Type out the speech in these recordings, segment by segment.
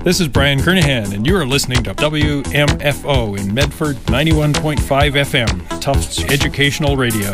This is Brian Kernahan, and you are listening to WMFO in Medford 91.5 FM, Tufts Educational Radio.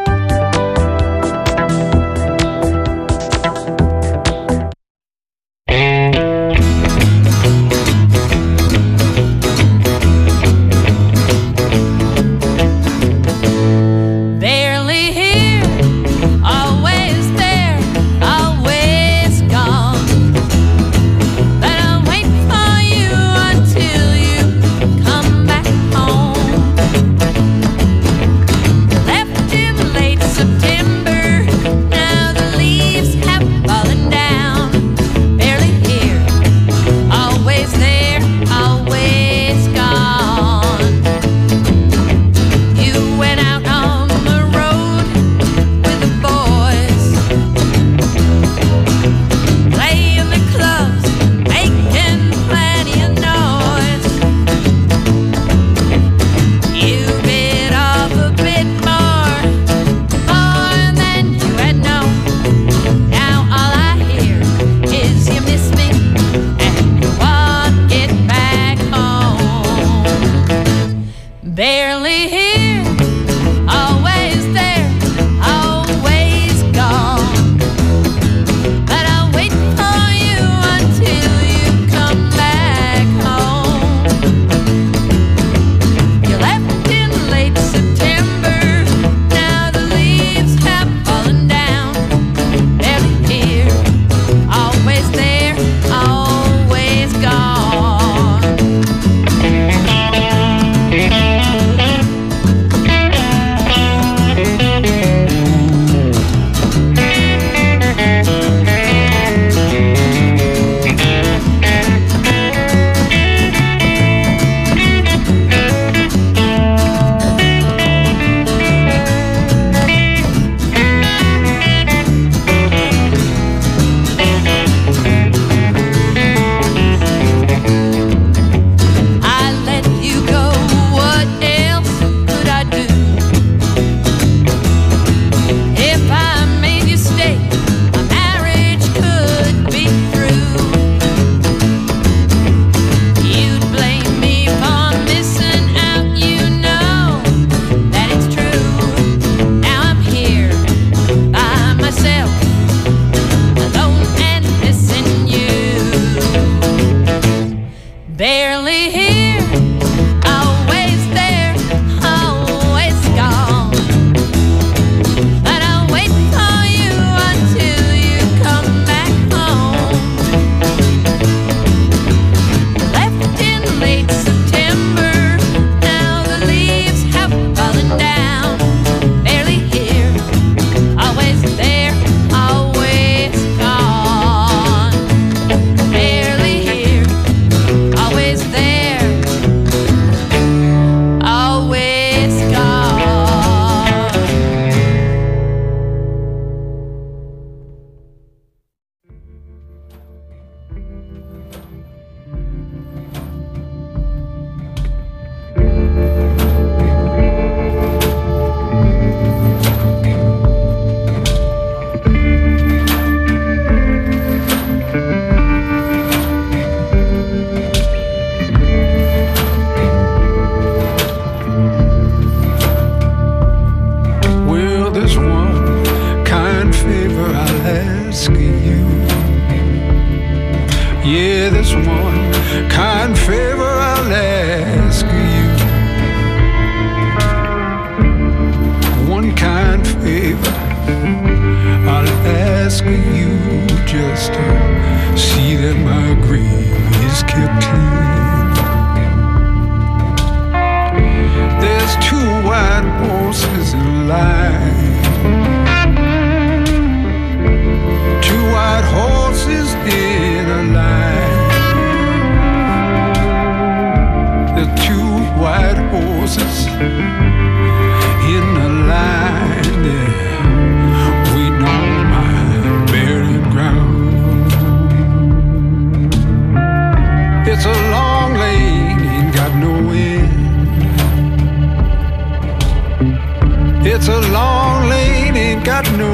It's a long lane, ain't got no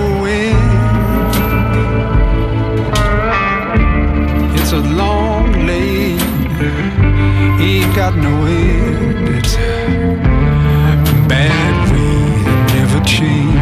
end. It's a long lane. got no end. It's a bad way to never change.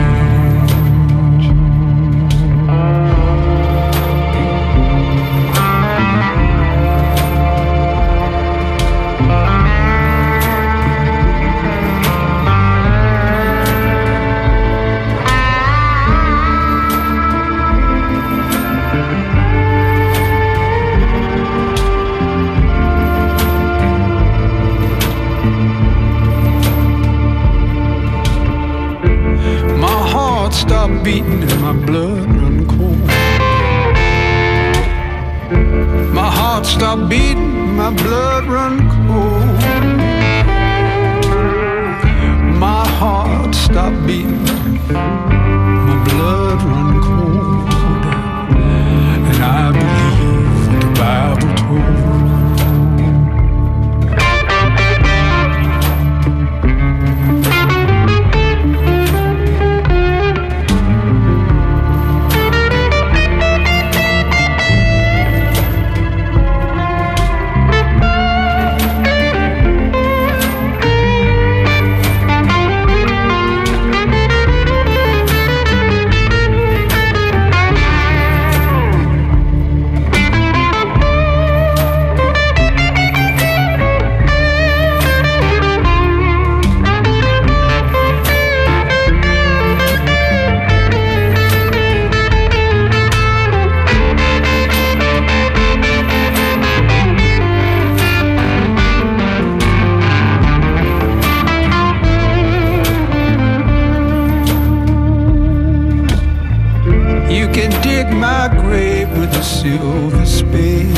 Stop beating and my blood run cold. My heart stopped beating, my blood run cold. My heart stopped beating, my blood run cold. And I believe what the Bible told. My grave with a silver spade.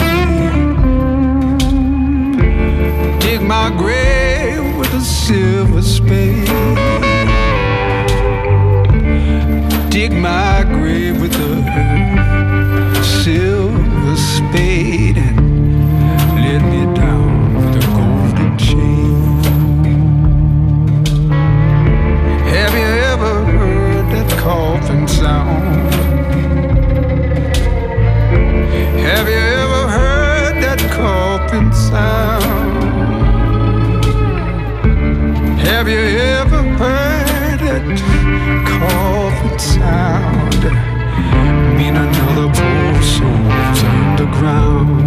Dig my grave with a silver spade. Dig my grave with a silver spade and let me down with a golden chain. Have you ever heard that coffin sound? Have you ever heard that coffin sound? Have you ever heard that coffin sound? Mean another poor soul's underground.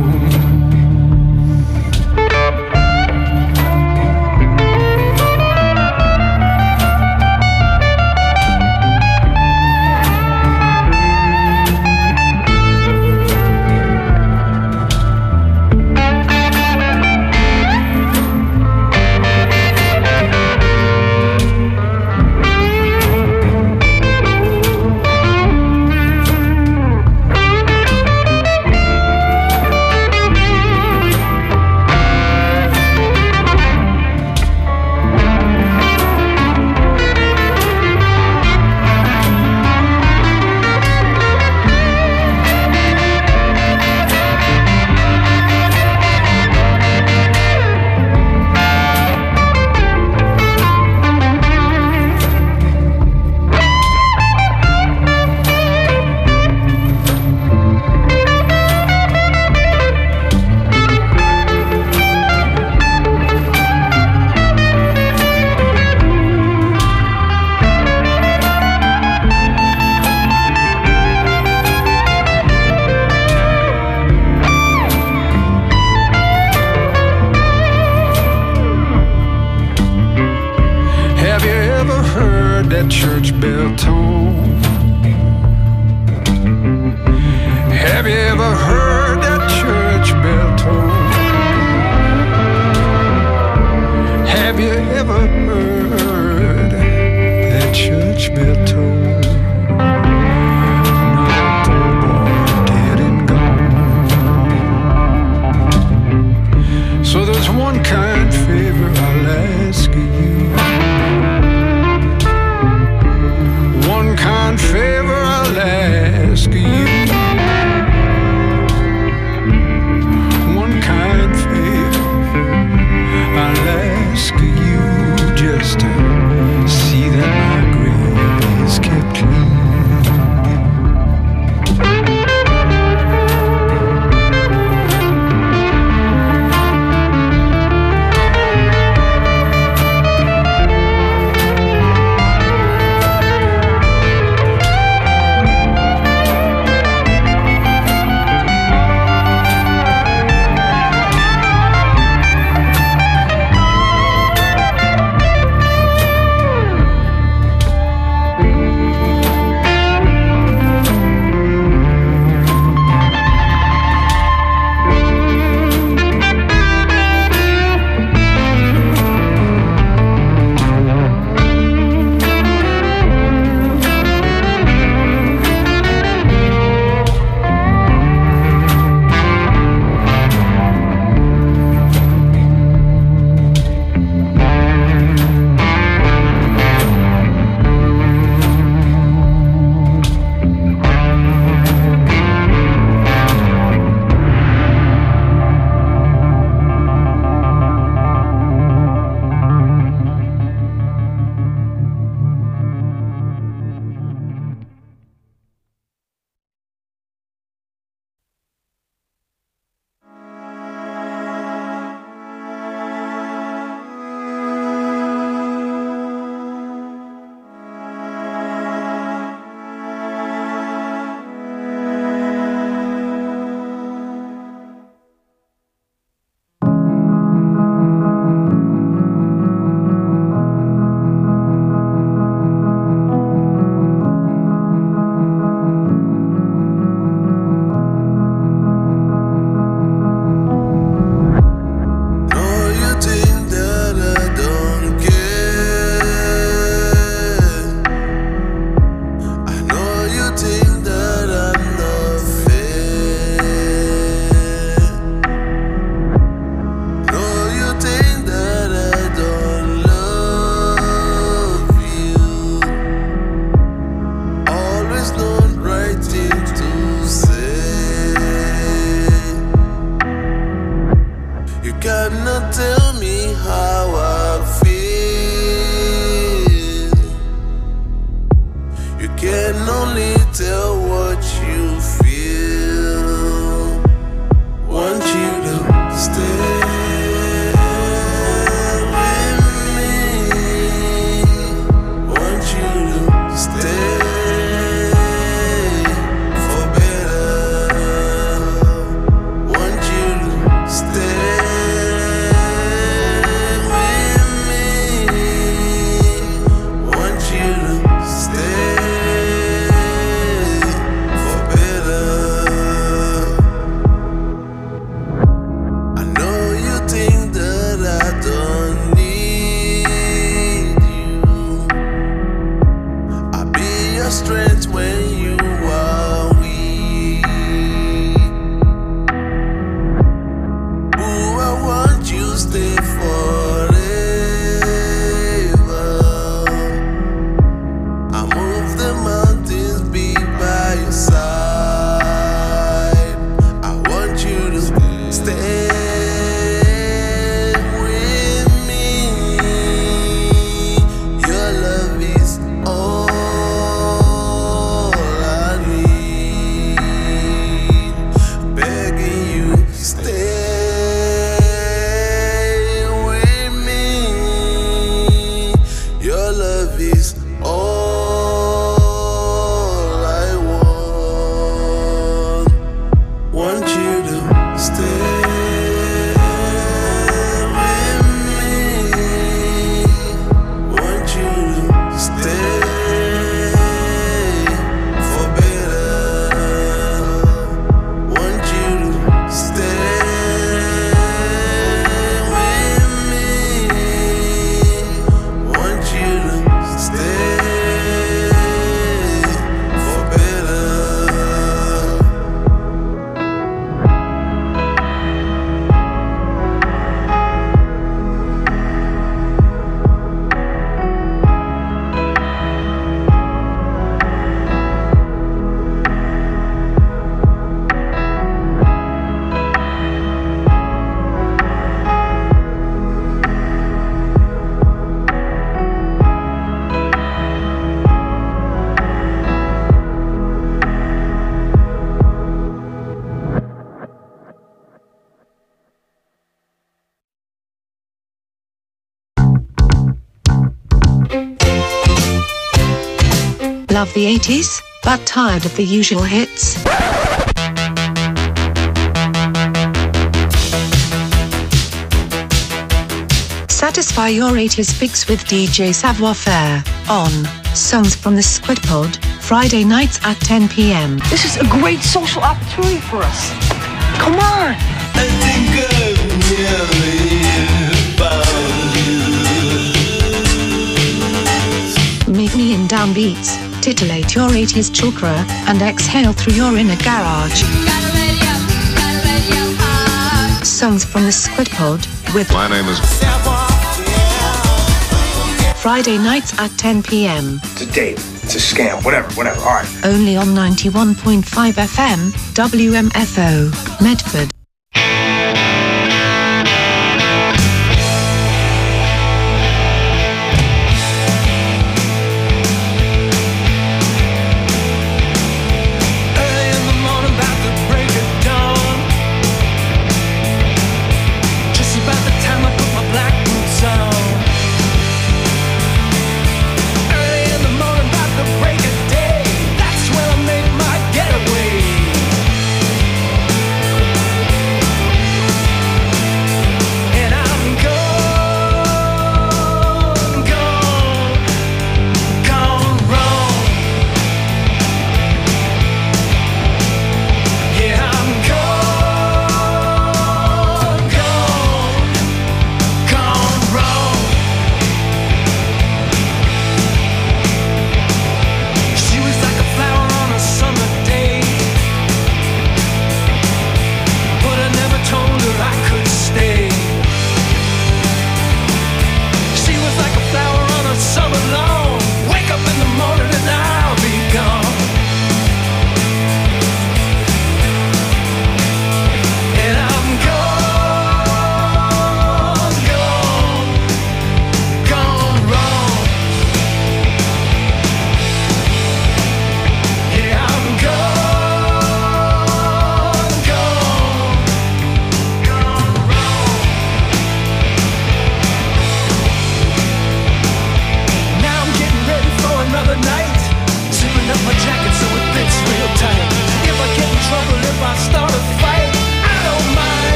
Church bell tone. Have you ever heard that church bell tone? Have you ever heard that church bell tone? No, boy, dead and gone. So there's one kind favor I'll ask you. One kind favor I'll ask you. One kind favor I'll ask you, just to see that my grave is kept clean. tell me how I feel. You can only tell what you feel. Want you to stay with me. Want you to stay for better. Want you to stay with me. Want you to stay for better. I know you think that I don't need you. I'll be your strength when you are weak. Ooh, I want you to stay forever. I move the mountains, be by your side. I want you to stay with me. Your love is all I need. Begging you, stay with me. Your love is all I want. Want you to stay with me. Want you to stay for better. Want you to stay with me. Want you to stay for better. Love the 80s, but tired of the usual hits? Satisfy your 80s fix with DJ Savoir Faire on Songs from the Squid Pod, Friday nights at 10 p.m. This is a great social opportunity for us. Come on. I think I've nearly found you. Meet me in downbeats, titillate your 80s chakra, and exhale through your inner garage. Songs from the Squid Pod with My name is Friday nights at 10 p.m. It's a date. It's a scam. Whatever. All right. Only on 91.5 FM, WMFO, Medford. That's when I make my getaway.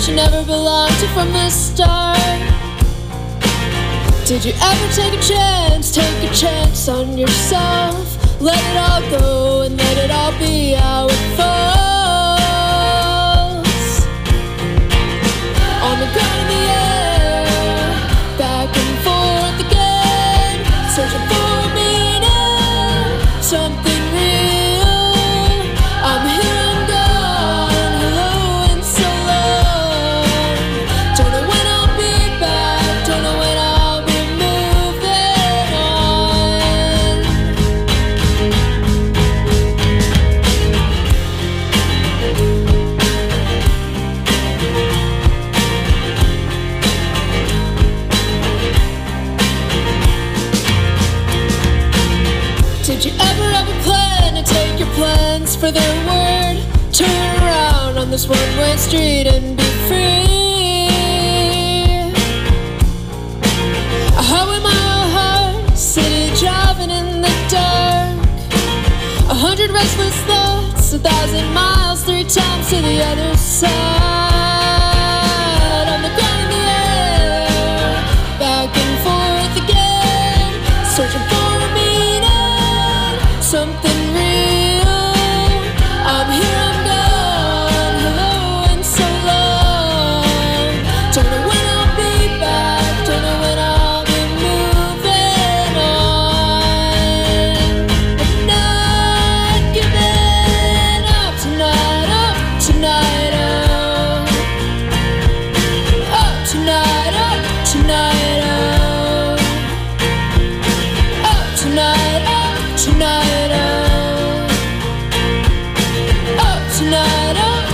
that you never belonged to from the start? Did you ever take a chance on yourself? Let it all go and let it all be how it falls. On the ground in the air, back and forth again, searching for a meaning, something real. I'm here, I'm gone, hello and so long. Don't know when I'll be back, don't know when I'll be moving on. Did you ever have a plan to take your plans for their word? Turn around on this one-way street and be free. A highway mile high, city driving in the dark. 100 restless thoughts, 1,000 miles, 3 times to the other side. On the ground in the air, back and forth again, searching for a meaning, something real. I'm here, I'm gone, hello and so long. Don't know when I'll be back, don't know when I'll be moving on. I'm not giving up tonight, up tonight, up tonight, up tonight, up tonight, up tonight, up tonight, up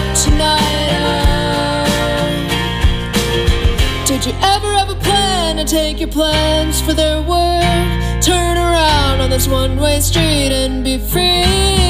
tonight. Did you ever have a plan to take your plans for their word? Turn around on this one-way street and be free.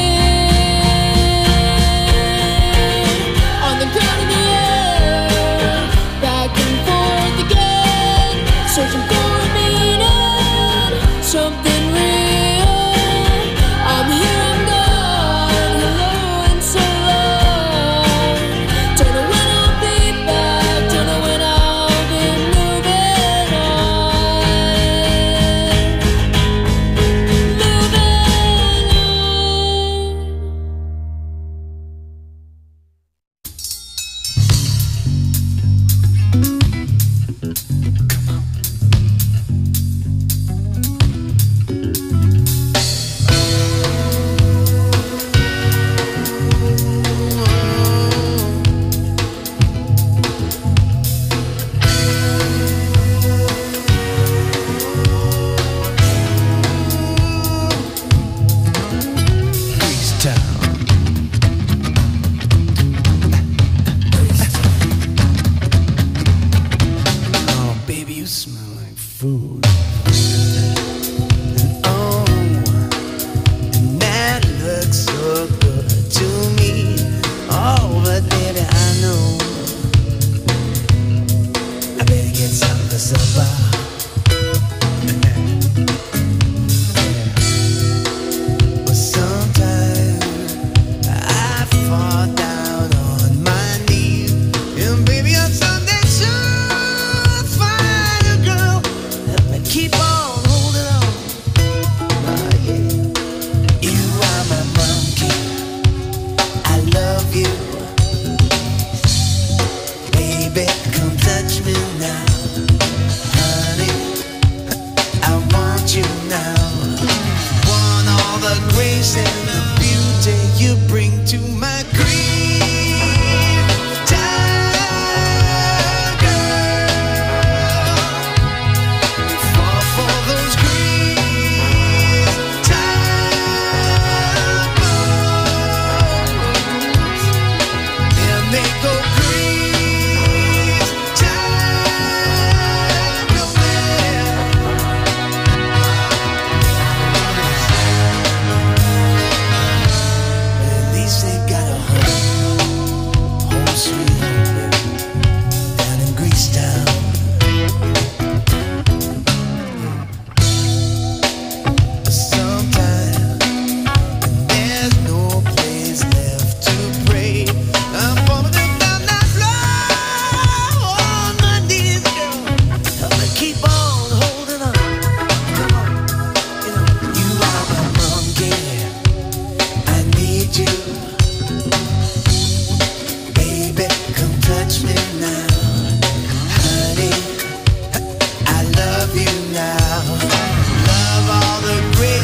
On the ground in the air, back and forth again, searching for a meaning, something real. I'm here, I'm gone, hello and so long. Don't know when I'll be back, don't know when I'll be moving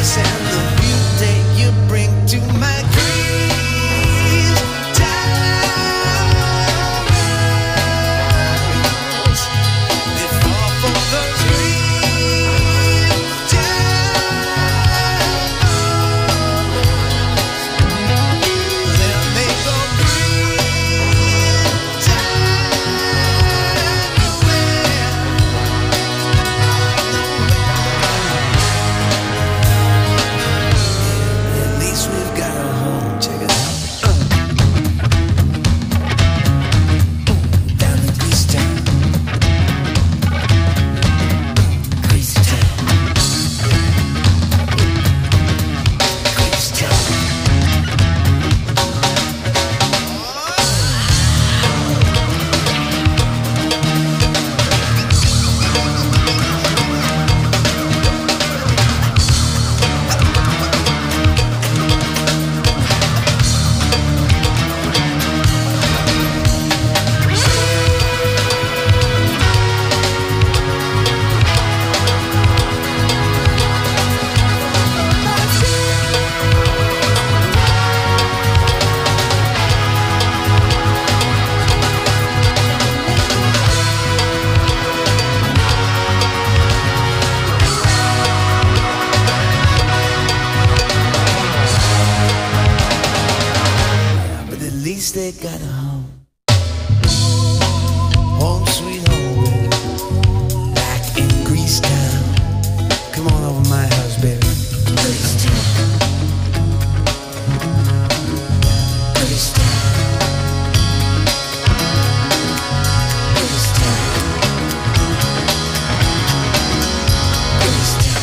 grace and the beauty you bring to my Greece towers. They fall for those Greece towers. Then they go Greece towers. At least we've got a home. Check it out. Down in Greece town. Greece town. Greece town. But at least they got a home. Home sweet home, baby. Back in Greece town. Come on over my house, baby. Greece town. Greece town. Greece town. Greece town.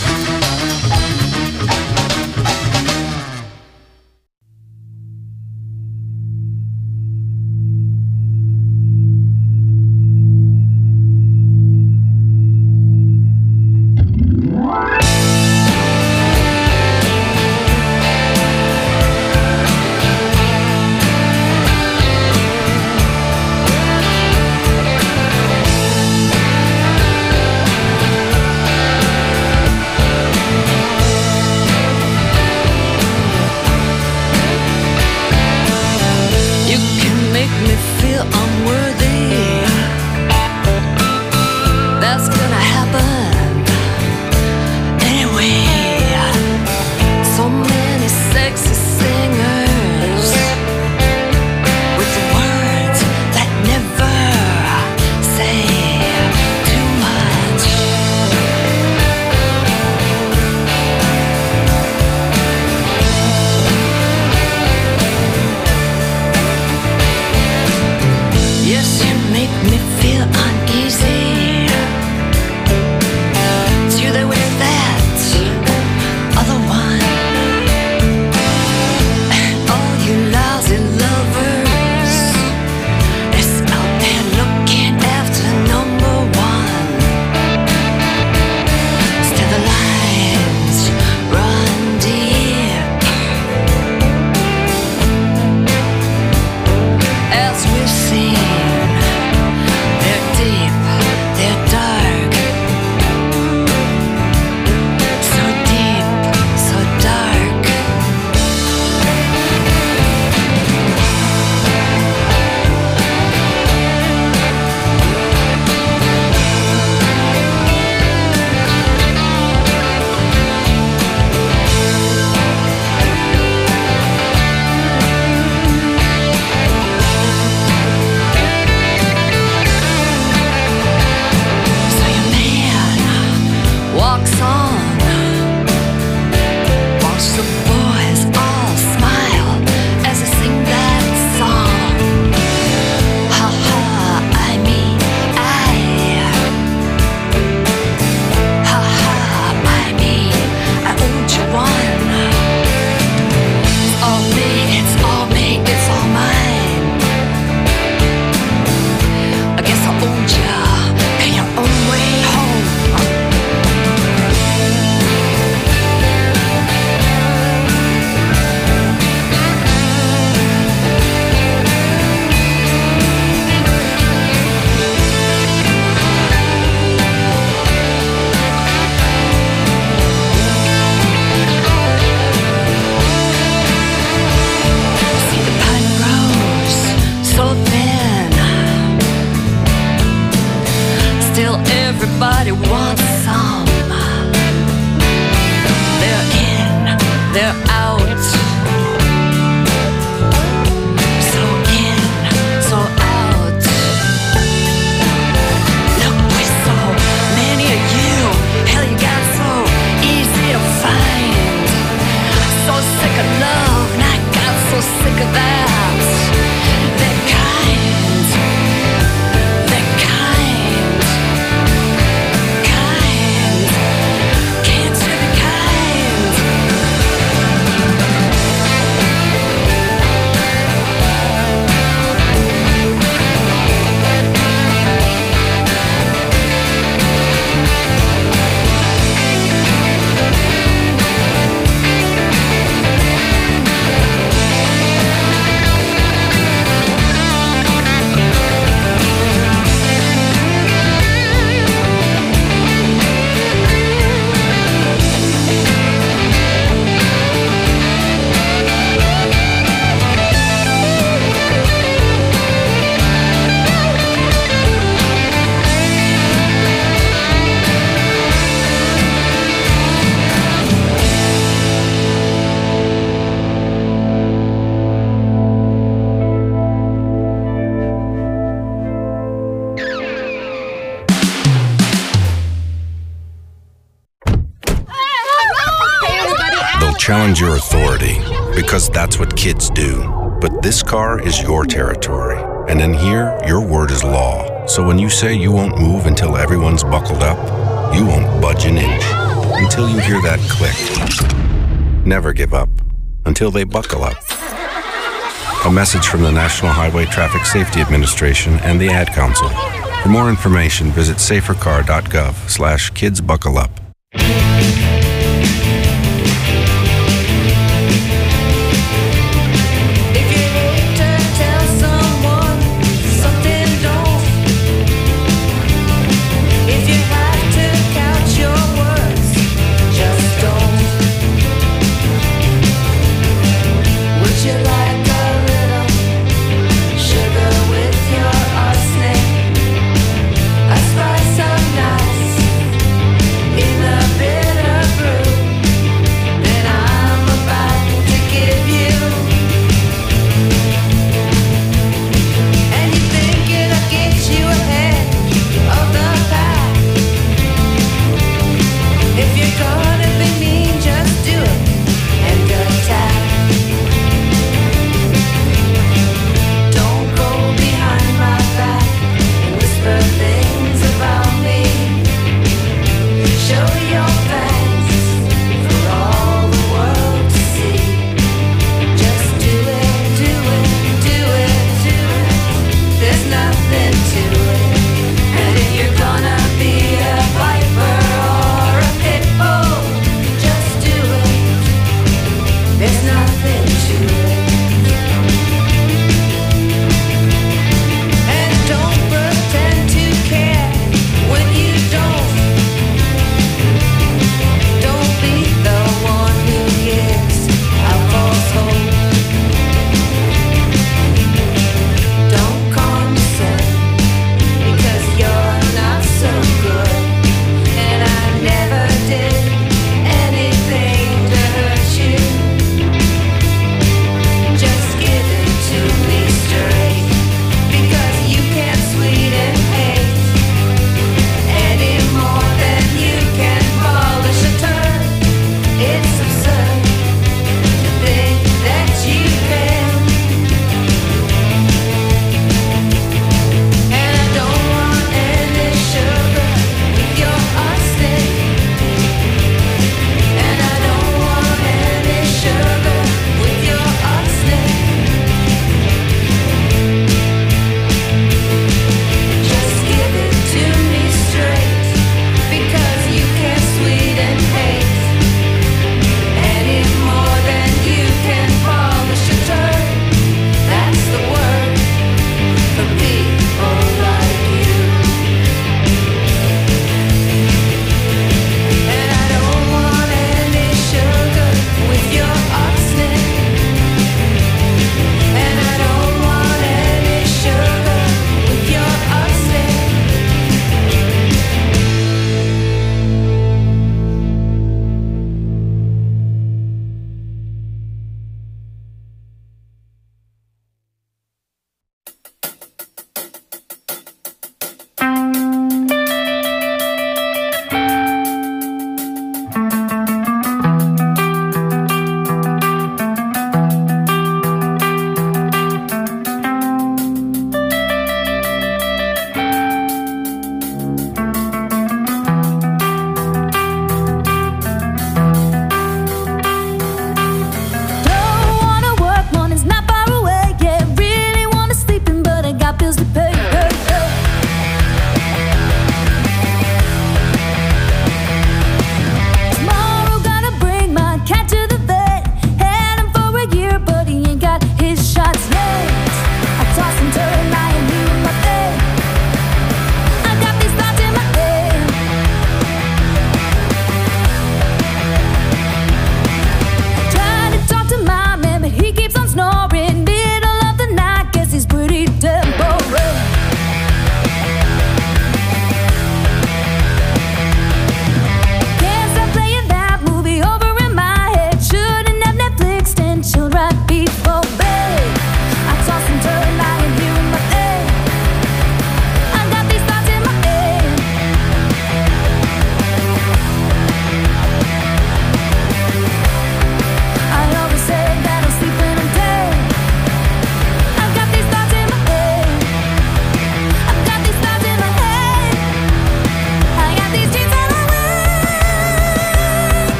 they're out. So in, so out. Look, we're so many of you. Hell, you got so easy to find. So sick of love, and I got so sick of that. They're kind. They're kind. Kind. Can't you be kind? They'll challenge your authority because that's what kids do. But this car is your territory. And in here, your word is law. So when you say you won't move until everyone's buckled up, you won't budge an inch until you hear that click. Never give up until they buckle up. A message from the National Highway Traffic Safety Administration and the Ad Council. For more information, visit safercar.gov/kidsbuckleup. In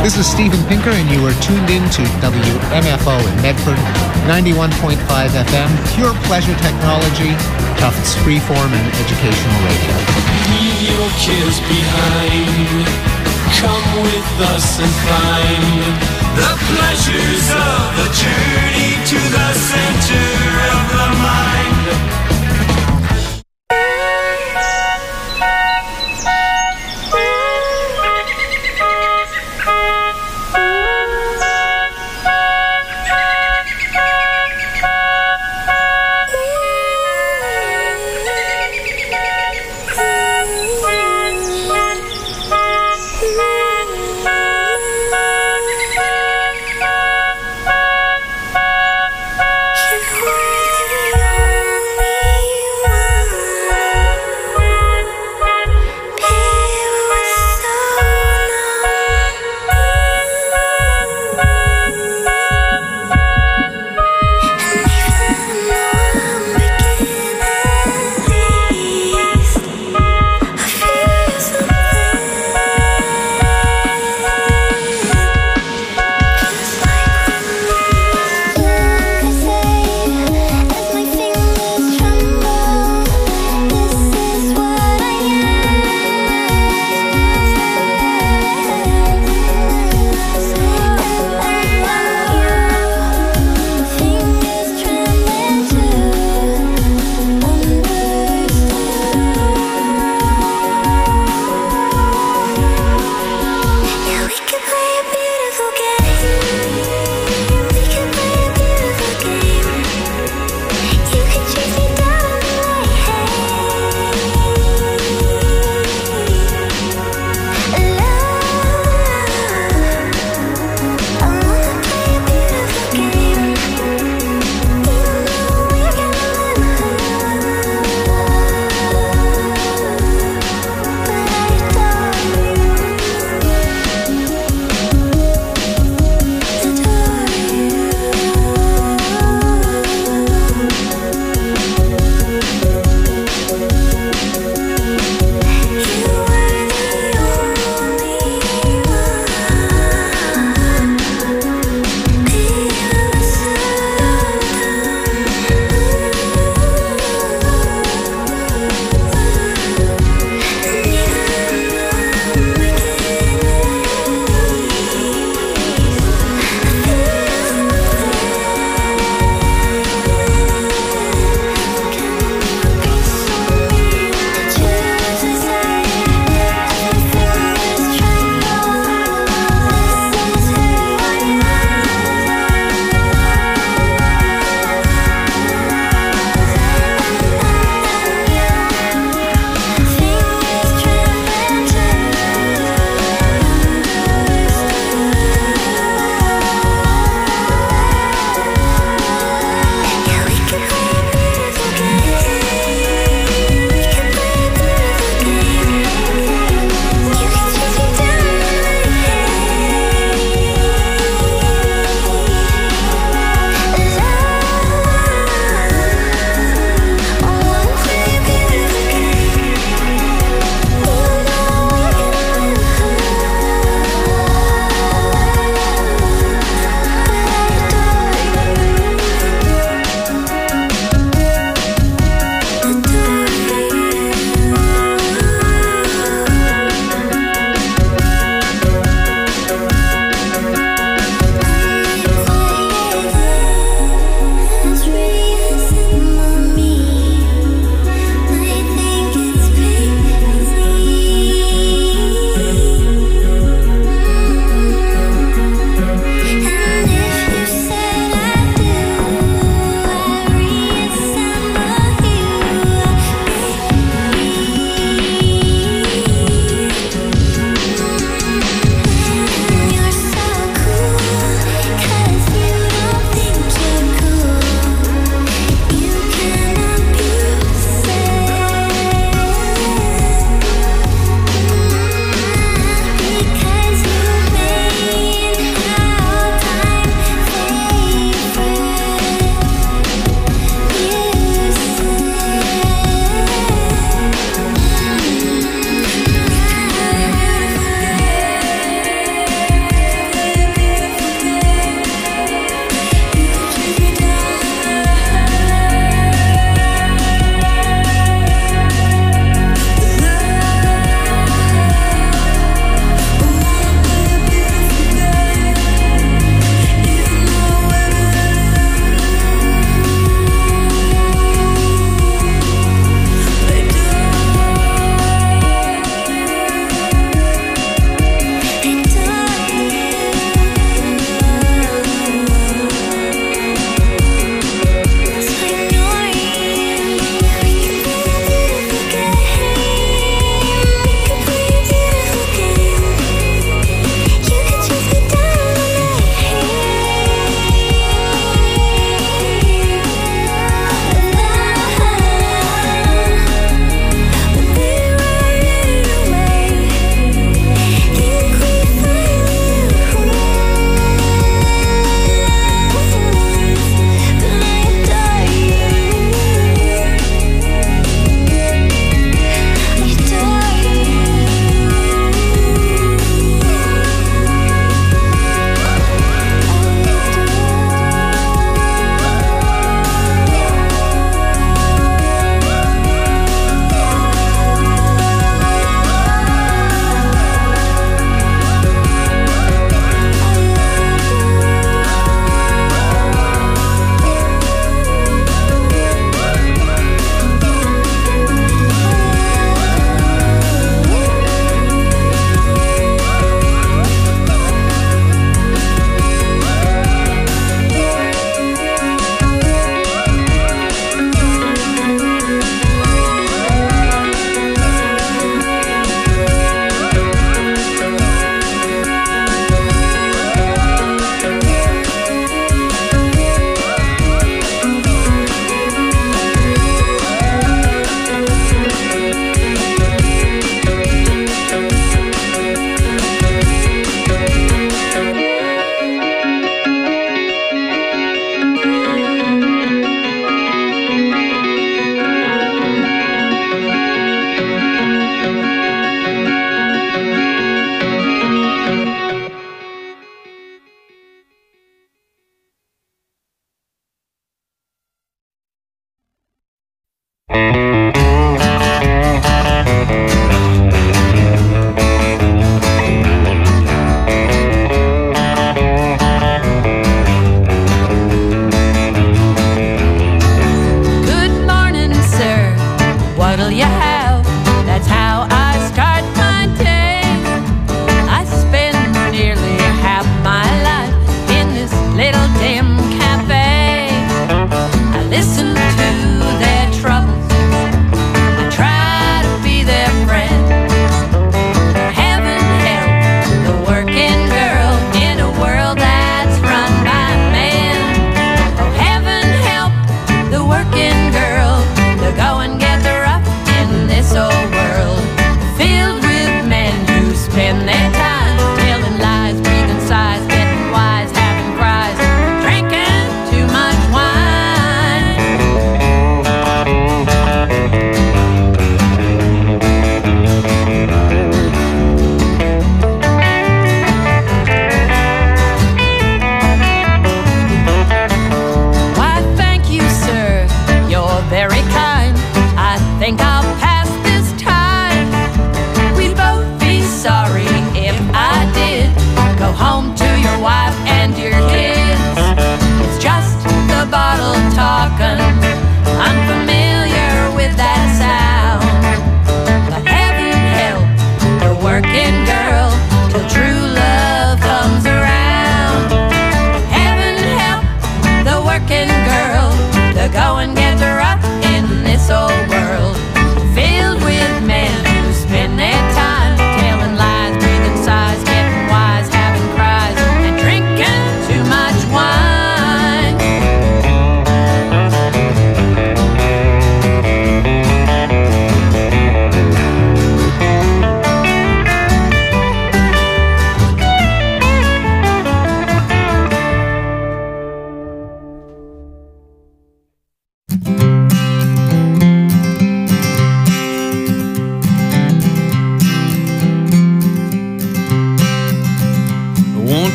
This is Steven Pinker, and you are tuned in to WMFO in Medford, 91.5 FM, pure pleasure technology, Tufts freeform and educational radio. Leave your kids behind. Come with us and find the pleasures of the journey to the center of the mind. You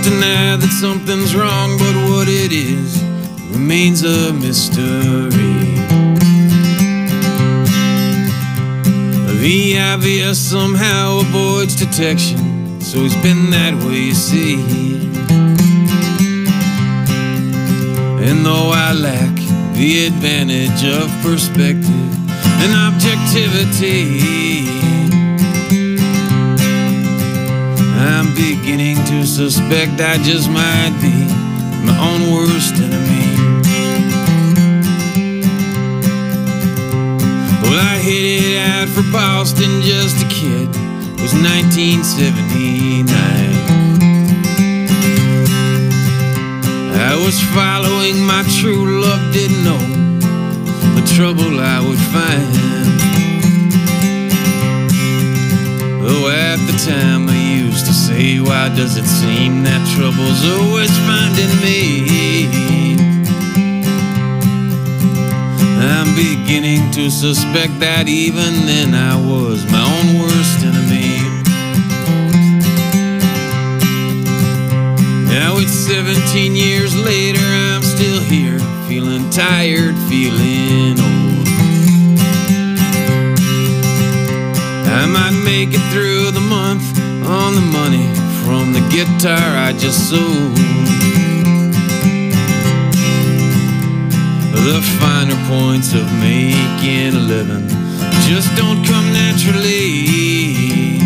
deny that something's wrong, but what it is remains a mystery. The obvious somehow avoids detection, so it's been that way, you see. And though I lack the advantage of perspective and objectivity, I'm beginning to suspect I just might be my own worst enemy. Well, I headed out for Boston just a kid. It was 1979. I was following my true love, didn't know the trouble I would find. Though at the time I used to say, why does it seem that trouble's always finding me? I'm beginning to suspect that even then I was my own worst enemy. Now it's 17 years later, I'm still here, feeling tired, feeling old. I might make it through the month on the money from the guitar I just sold. The finer points of making a living just don't come naturally.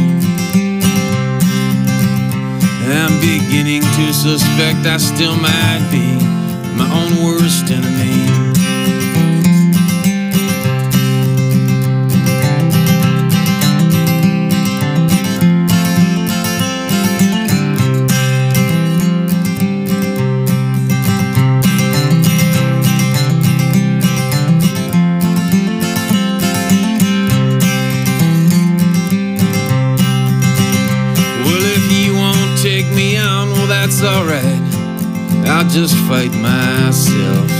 I'm beginning to suspect I still might be my own worst enemy. That's alright, I'll just fight myself.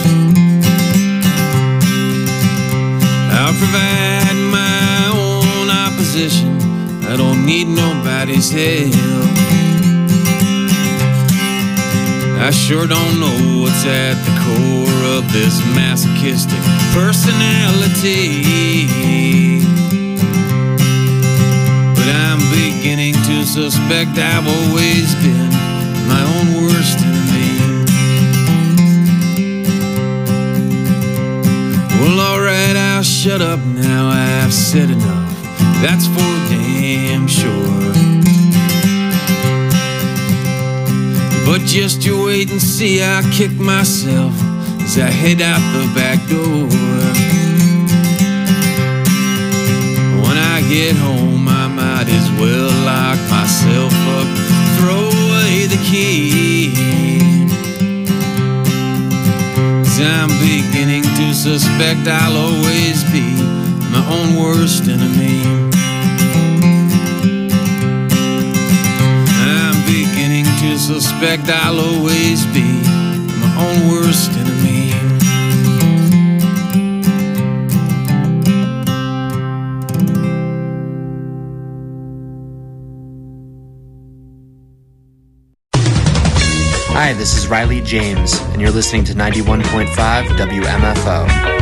I'll provide my own opposition, I don't need nobody's help. I sure don't know what's at the core of this masochistic personality, but I'm beginning to suspect I've always been my own worst enemy. Well, alright, I'll shut up now, I've said enough, that's for damn sure. But just you wait and see, I'll kick myself as I head out the back door. When I get home, I might as well lock myself up, throw away the key. 'Cause I'm beginning to suspect I'll always be my own worst enemy. I'm beginning to suspect I'll always be my own worst enemy. Hi, this is Riley James, and you're listening to 91.5 WMFO.